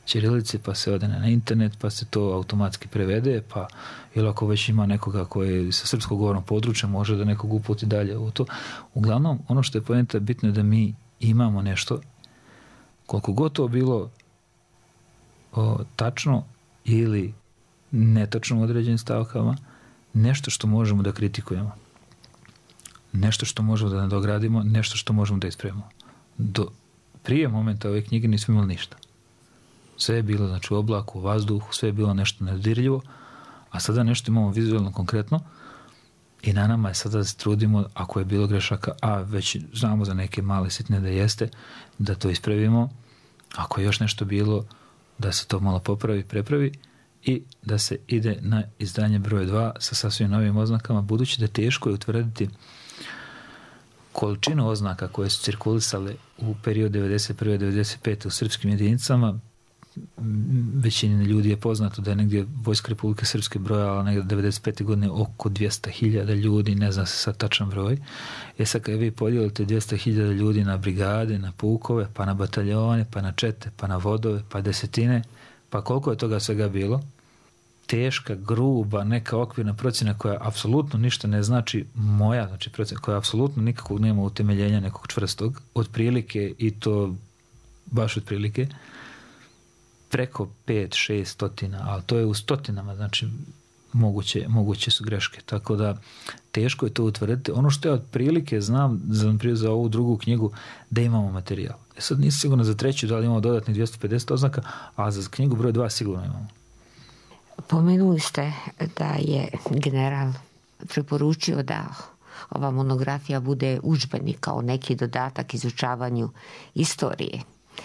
ćirilici, pa se ode na internet, pa se to automatski prevede, pa ili ako već ima nekoga koji je sa srpskog govornog područja, može da nekog uputi dalje u to. Uglavnom, ono što je poenta, bitno je da mi imamo nešto, koliko god to bilo o, tačno ili netačno u određenim stavkama, nešto što možemo da kritikujemo. Nešto što možemo da nadogradimo, nešto što možemo da ispravimo. Do prije momenta ove knjige nismo imali ništa. Sve je bilo, znači, u oblaku, u vazduhu, sve je bilo nešto nedodirljivo, a sada nešto imamo vizualno konkretno i na nama je sada da se trudimo, ako je bilo grešaka, a već znamo za neke male sitne da jeste, da to ispravimo. Ako je još nešto bilo, da se to malo popravi, prepravi i da se ide na izdanje broj dva sa sasvim novim oznakama, budući da teško je utvrditi količinu oznaka koje su cirkulisale u periodu devedeset prve do devedeset pete u srpskim jedinicama. Većini ljudi je poznato da je negdje Vojska Republike Srpske brojala negdje devedeset pete godine oko dvjesto hiljada ljudi, ne zna se sad tačan broj. E sad kad vi podijelite dvjesto hiljada ljudi na brigade, na pukove, pa na bataljone, pa na čete, pa na vodove, pa desetine, pa koliko je toga svega bilo? Teška, gruba, neka okvirna procjena koja apsolutno ništa ne znači, moja znači procjena koja apsolutno nikakvog nema utemeljenja nekog čvrstog, otprilike, i to baš otprilike, preko pet, šest stotina, ali to je u stotinama, znači moguće, moguće su greške, tako da teško je to utvrditi. Ono što ja otprilike znam za, za ovu drugu knjigu, da imamo materijal. E sad nisam sigurno za treću da li imamo dodatnih dvjesto pedeset oznaka, a za knjigu broj dva sigurno imamo. Pomenuli ste da je general preporučio da ova monografija bude udžbenik kao neki dodatak izučavanju istorije.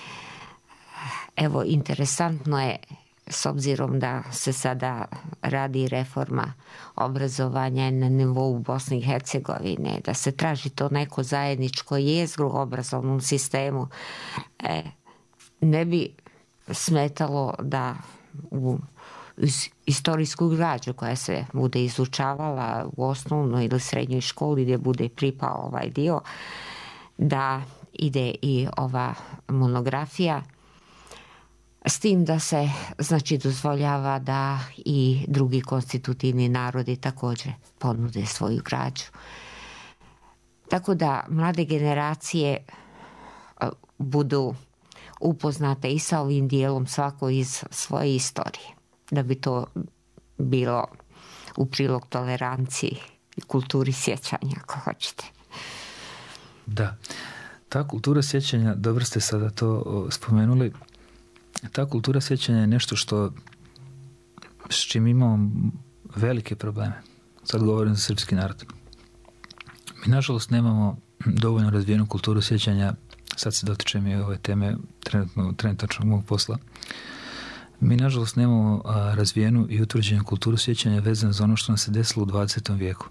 Evo, interesantno je, s obzirom da se sada radi reforma obrazovanja na nivou Bosne i Hercegovine, da se traži to neko zajedničko jezgro u obrazovnom sistemu, e, ne bi smetalo da u istorijsku građu koja se bude izučavala u osnovnoj ili srednjoj školi gdje bude pripao ovaj dio, da ide i ova monografija, s tim da se, znači, dozvoljava da i drugi konstitutivni narodi također ponude svoju građu. Tako da mlade generacije budu upoznate i sa ovim dijelom svako iz svoje istorije, da bi to bilo u prilog toleranciji i kulturi sjećanja, ako hoćete. Da, ta kultura sjećanja, dobro ste sada to spomenuli, ta kultura sjećanja je nešto što s čim imamo velike probleme. Sad govorim za srpski narod. Mi nažalost nemamo dovoljno razvijenu kulturu sjećanja, sad se dotičem i ove teme trenutno, trenutačnog mog posla. Mi nažalost nemamo a, razvijenu i utvrđenu kulturu sjećanja vezanu za ono što nam se desilo u dvadesetom vijeku.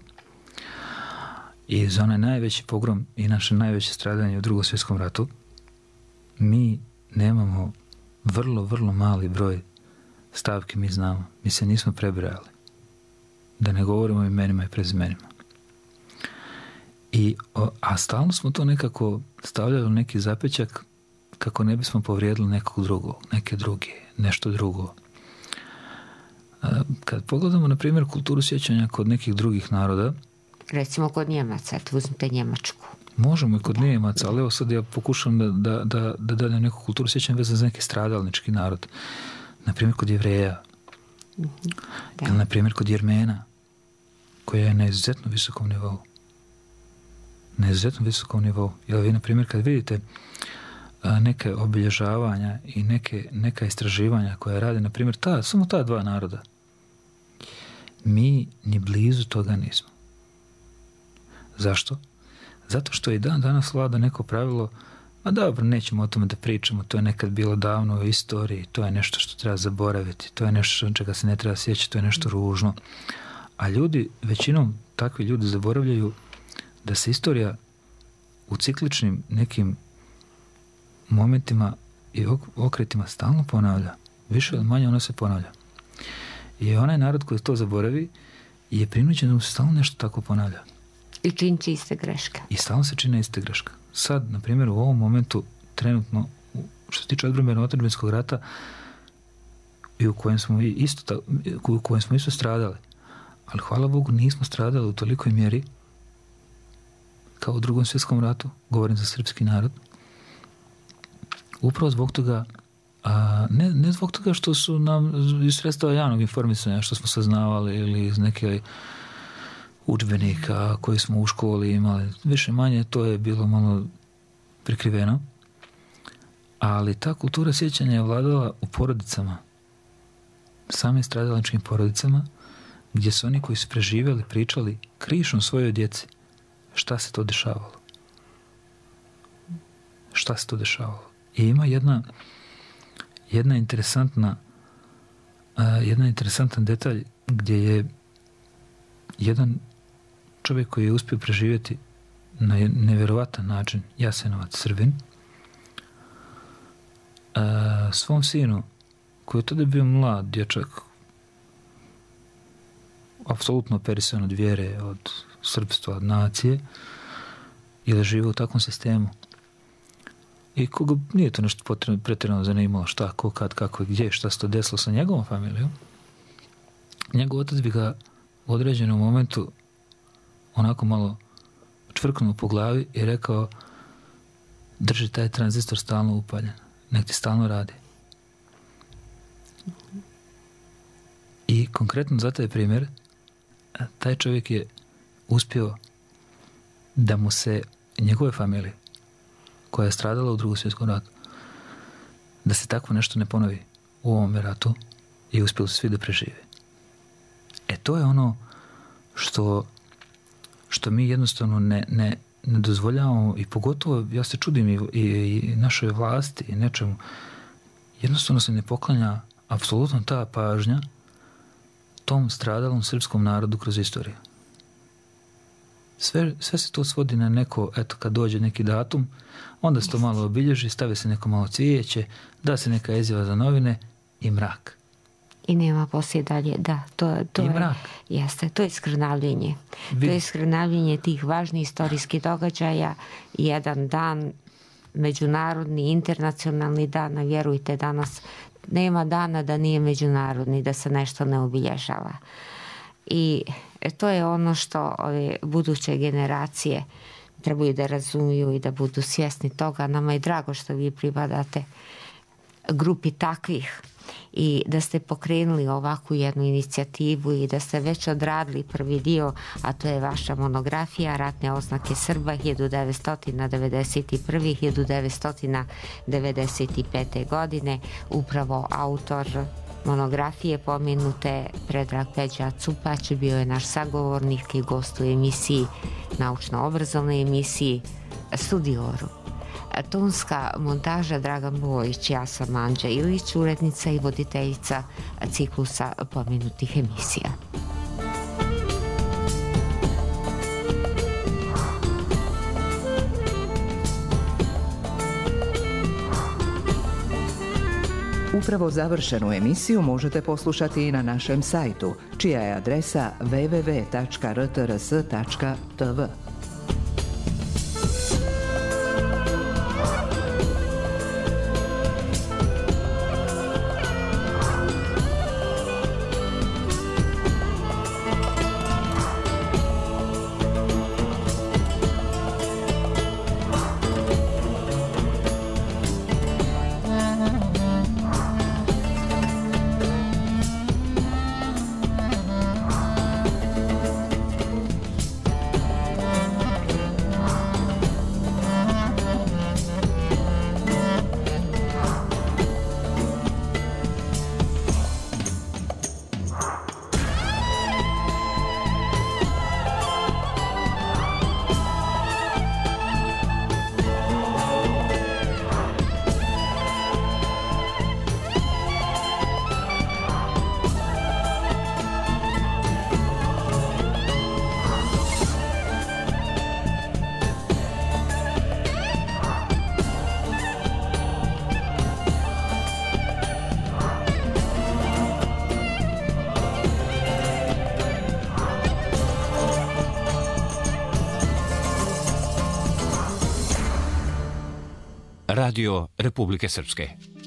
I za onaj najveći pogrom i naše najveće stradanje u Drugom svjetskom ratu, mi nemamo vrlo, vrlo mali broj stavki, mi znamo. Mi se nismo prebrojali. Da ne govorimo o imenima i prezimenima. I, a stalno smo to nekako stavljali u neki zapečak kako ne bismo povrijedili nekog drugog, neke druge, nešto drugo. Kad pogledamo, na primjer, kulturu sjećanja kod nekih drugih naroda, recimo kod Njemaca, uzmite Njemačku. Možemo i kod Njemaca, ali evo sad ja pokušam da, da, da, da dajem neku kulturu sjećanja vezano za neki stradalnički narod. Na primjer kod Jevreja. Mm-hmm. Ili na primjer kod Jermena, koja je na izuzetno visokom nivou. Na izuzetno visokom nivou. Jer vi, na primjer, kad vidite a, neke obilježavanja i neke, neka istraživanja koja rade, na primjer, ta, samo ta dva naroda, mi ni blizu toga nismo. Zašto? Zato što i dan danas vlada neko pravilo, a dobro, nećemo o tome da pričamo, to je nekad bilo davno u istoriji, to je nešto što treba zaboraviti, to je nešto čega se ne treba sjećati, to je nešto ružno. A ljudi, većinom takvi ljudi zaboravljaju da se istorija u cikličnim nekim momentima i okretima stalno ponavlja. Više ili manje ona se ponavlja. I onaj narod koji to zaboravi je prinuđen da mu se stalno nešto tako ponavlja. I čini će iste greške. I stalno se čine iste greške. Sad, na primjer, u ovom momentu, trenutno, što se tiče odbrambenog otadžbinskog rata, i u kojem smo isto, u kojem smo isto stradali. Ali hvala Bogu nismo stradali u tolikoj mjeri kao u Drugom svjetskom ratu, govorim za srpski narod. Upravo zbog toga, a ne, ne zbog toga što su nam iz sredstava javnog informisanja, što smo saznavali ili iz neke udžbenika koji smo u školi imali, više manje to je bilo malo prikriveno, ali ta kultura sjećanja je vladala u porodicama, samim stradalničkim porodicama, gdje su oni koji su preživjeli pričali krišom svojoj djeci šta se to dešavalo. Šta se to dešavalo. I ima jedna jedna interesantna uh, jedna interesantan detalj gdje je jedan čovjek koji je uspio preživjeti na nevjerovatan način, Jasenovac Srbin, uh, svom sinu, koji je tada bio mlad dječak, apsolutno operisan od vjere, od srpstva, od nacije, jer je živio u takvom sistemu. I koga nije to nešto pretjerano zanimalo šta, ko, kad, kako i gdje, šta se to desilo sa njegovom familijom, njegov otac bi ga u određenom momentu onako malo čvrknuo po glavi i rekao: drži taj tranzistor stalno upaljen, nek ti stalno radi. I konkretno za taj primjer, taj čovjek je uspio da mu se njegove familije, koja je stradala u Drugom svjetskom ratu, da se takvo nešto ne ponovi u ovom ratu i uspjeli su svi da prežive. E to je ono što, što mi jednostavno ne, ne, ne dozvoljavamo, i pogotovo ja se čudim i, i, i našoj vlasti i nečemu, jednostavno se ne poklanja apsolutno ta pažnja tom stradalom srpskom narodu kroz istoriju. Sve, sve se to svodi na neko, eto, kad dođe neki datum, onda se to malo obilježi, stavi se neko malo cvijeće, da se neka izjava za novine i mrak. I nema poslije dalje, da, to, to I je, mrak. Jeste, to je skrnavljenje. Vi... To je skrnavljenje tih važnih istorijskih događaja. Jedan dan, međunarodni, internacionalni dan, a vjerujte, danas nema dana da nije međunarodni, da se nešto ne obilježava. I to je ono što ove buduće generacije trebaju da razumiju i da budu svjesni toga. Nama je drago što vi pripadate grupi takvih i da ste pokrenuli ovakvu jednu inicijativu i da ste već odradili prvi dio, a to je vaša monografija Ratne oznake Srba hiljadu devetsto devedeset prve do hiljadu devetsto devedeset pete. godine. Upravo autor monografije pomenute Predrag Peđa Cupać bio je naš sagovornik i gost u emisiji, naučno-obrazovnoj emisiji Studioru. Tonska montaža Dragan Bojić, ja sam Anđa Ilić, urednica i voditeljica ciklusa pomenutih emisija. Upravo završenu emisiju možete poslušati i na našem sajtu, čija je adresa w w w tačka r t r s tačka t v. Radio Republike Srpske.